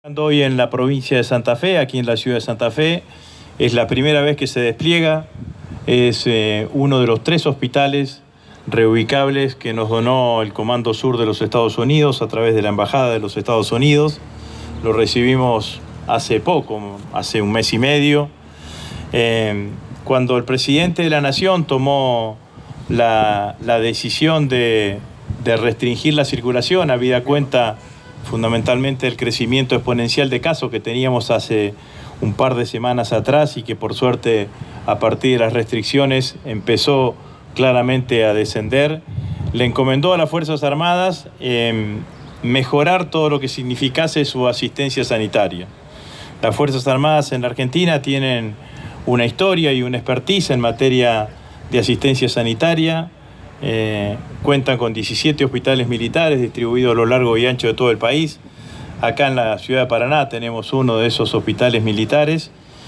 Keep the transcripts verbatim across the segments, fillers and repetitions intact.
Hoy en la provincia de Santa Fe, aquí en la ciudad de Santa Fe, es la primera vez que se despliega, es eh, uno de los tres hospitales reubicables que nos donó el Comando Sur de los Estados Unidos a través de la Embajada de los Estados Unidos. Lo recibimos hace poco, hace un mes y medio, eh, cuando el presidente de la Nación tomó la, la decisión de, de restringir la circulación, habida cuenta fundamentalmente el crecimiento exponencial de casos que teníamos hace un par de semanas atrás y que por suerte a partir de las restricciones empezó claramente a descender. Le encomendó a las Fuerzas Armadas eh, mejorar todo lo que significase su asistencia sanitaria. Las Fuerzas Armadas en la Argentina tienen una historia y una expertise en materia de asistencia sanitaria. Eh, cuentan con diecisiete hospitales militares distribuidos a lo largo y ancho de todo el país. Acá en la ciudad de Paraná tenemos uno de esos hospitales militares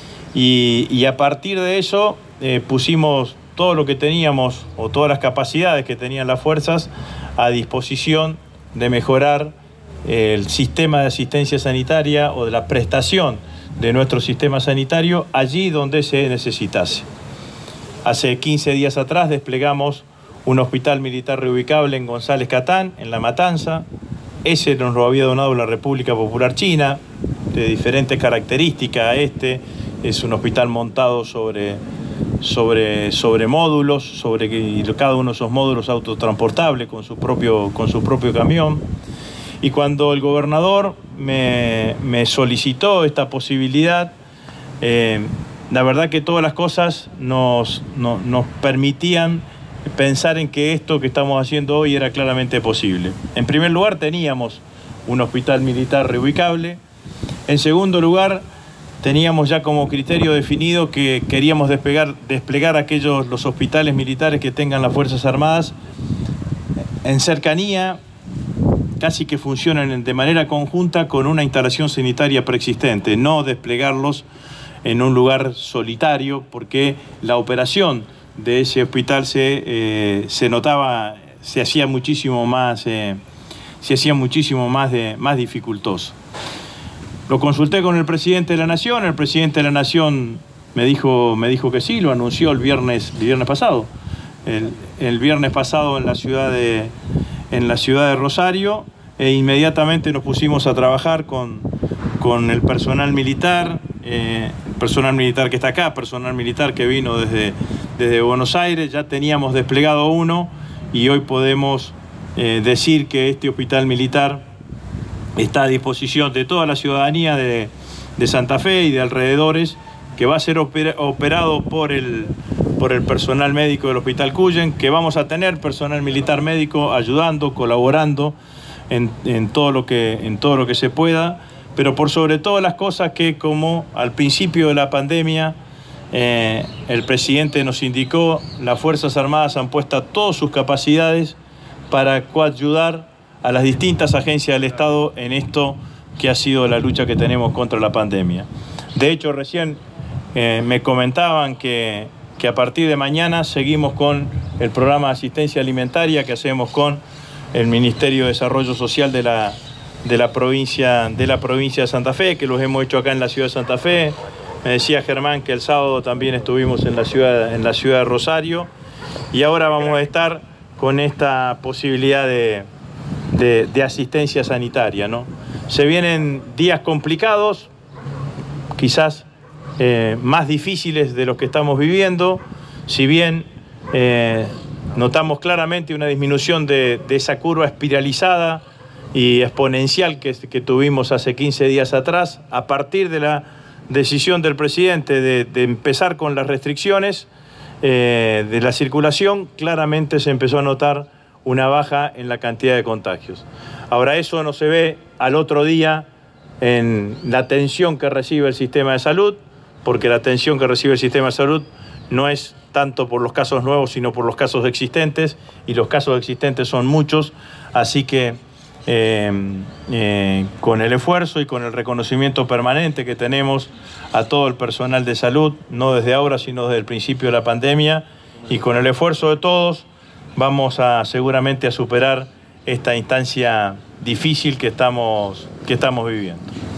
y, y a partir de eso eh, pusimos todo lo que teníamos o todas las capacidades que tenían las fuerzas a disposición de mejorar el sistema de asistencia sanitaria o de la prestación de nuestro sistema sanitario allí donde se necesitase. Hace quince días atrás desplegamos un hospital militar reubicable en González Catán, en La Matanza. Ese nos lo había donado la República Popular China, de diferentes características. Este es un hospital montado sobre, sobre, sobre módulos, sobre y cada uno de esos módulos autotransportable con su propio, con su propio camión. Y cuando el gobernador me, me solicitó esta posibilidad, eh, la verdad que todas las cosas nos, no, nos permitían pensar en que esto que estamos haciendo hoy era claramente posible. En primer lugar, teníamos un hospital militar reubicable. En segundo lugar, teníamos ya como criterio definido que queríamos desplegar, desplegar aquellos los hospitales militares que tengan las Fuerzas Armadas en cercanía, casi que funcionen de manera conjunta con una instalación sanitaria preexistente, no desplegarlos en un lugar solitario, porque la operación de ese hospital se, eh, se notaba, se hacía muchísimo más, eh, se hacía muchísimo más, de, más dificultoso. Lo consulté con el presidente de la Nación, el presidente de la Nación me dijo, me dijo que sí, lo anunció el viernes, el viernes pasado. El, el viernes pasado en la ciudad de, en la ciudad de Rosario, e inmediatamente nos pusimos a trabajar con, con el personal militar, eh, el personal militar que está acá, personal militar que vino desde, desde Buenos Aires. Ya teníamos desplegado uno y hoy podemos eh, decir que este hospital militar está a disposición de toda la ciudadanía de, de Santa Fe y de alrededores, que va a ser oper, operado por el, por el personal médico del Hospital Cuyen, que vamos a tener personal militar médico ayudando, colaborando en, en, todo lo que, en todo lo que se pueda, pero por sobre todas las cosas que, como al principio de la pandemia eh, el presidente nos indicó, las Fuerzas Armadas han puesto todas sus capacidades para coayudar a las distintas agencias del Estado en esto que ha sido la lucha que tenemos contra la pandemia. De hecho, recién eh, me comentaban que, que a partir de mañana seguimos con el programa de asistencia alimentaria que hacemos con el Ministerio de Desarrollo Social de la, de la provincia, de la provincia de Santa Fe, que los hemos hecho acá en la ciudad de Santa Fe. Me decía Germán que el sábado también estuvimos en la ciudad, en la ciudad de Rosario, y ahora vamos a estar con esta posibilidad de, de, de asistencia sanitaria, ¿no? Se vienen días complicados, quizás eh, más difíciles de los que estamos viviendo, si bien eh, notamos claramente una disminución de, de esa curva espiralizada y exponencial que, que tuvimos hace quince días atrás, a partir de la decisión del presidente de, de empezar con las restricciones eh, de la circulación, claramente se empezó a notar una baja en la cantidad de contagios. Ahora, eso no se ve al otro día en la atención que recibe el sistema de salud, porque la atención que recibe el sistema de salud no es tanto por los casos nuevos, sino por los casos existentes, y los casos existentes son muchos, así que eh, eh, con el esfuerzo y con el reconocimiento permanente que tenemos a todo el personal de salud, no desde ahora, sino desde el principio de la pandemia, y con el esfuerzo de todos, vamos a seguramente a superar esta instancia difícil que estamos, que estamos viviendo.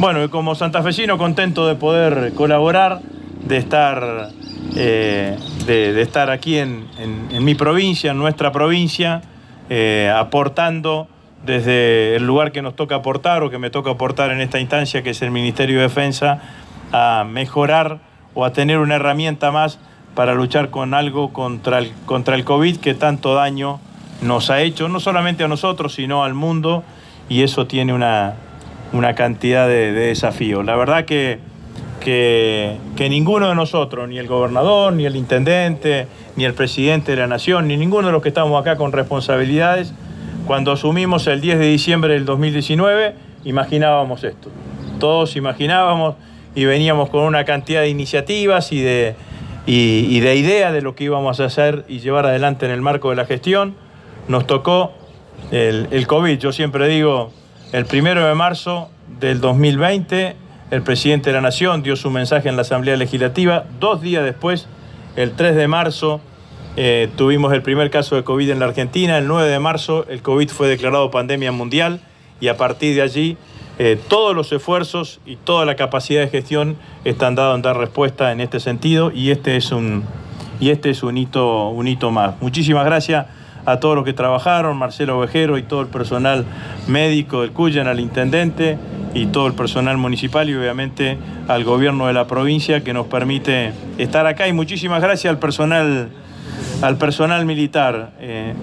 Bueno, y como santafesino contento de poder colaborar, de estar, eh, de, de estar aquí en, en, en mi provincia, en nuestra provincia, eh, aportando desde el lugar que nos toca aportar o que me toca aportar en esta instancia, que es el Ministerio de Defensa, a mejorar o a tener una herramienta más para luchar con algo contra el, contra el COVID que tanto daño nos ha hecho, no solamente a nosotros, sino al mundo, y eso tiene una, una cantidad de, de desafíos. La verdad que, que, que ninguno de nosotros, ni el gobernador, ni el intendente, ni el presidente de la Nación, ni ninguno de los que estamos acá con responsabilidades, cuando asumimos el diez de diciembre del dos mil diecinueve, imaginábamos esto. Todos imaginábamos y veníamos con una cantidad de iniciativas y de, y, y de ideas de lo que íbamos a hacer y llevar adelante en el marco de la gestión. Nos tocó el, el COVID. Yo siempre digo, el primero de marzo del dos mil veinte, el presidente de la Nación dio su mensaje en la Asamblea Legislativa. Dos días después, el tres de marzo, Eh, tuvimos el primer caso de COVID en la Argentina. El nueve de marzo el COVID fue declarado pandemia mundial y a partir de allí eh, todos los esfuerzos y toda la capacidad de gestión están dados en dar respuesta en este sentido, y este es un, y este es un hito, un hito más. Muchísimas gracias a todos los que trabajaron, Marcelo Ovejero y todo el personal médico del Cuyan, al intendente y todo el personal municipal, y obviamente al gobierno de la provincia que nos permite estar acá, y muchísimas gracias al personal al personal militar. Eh,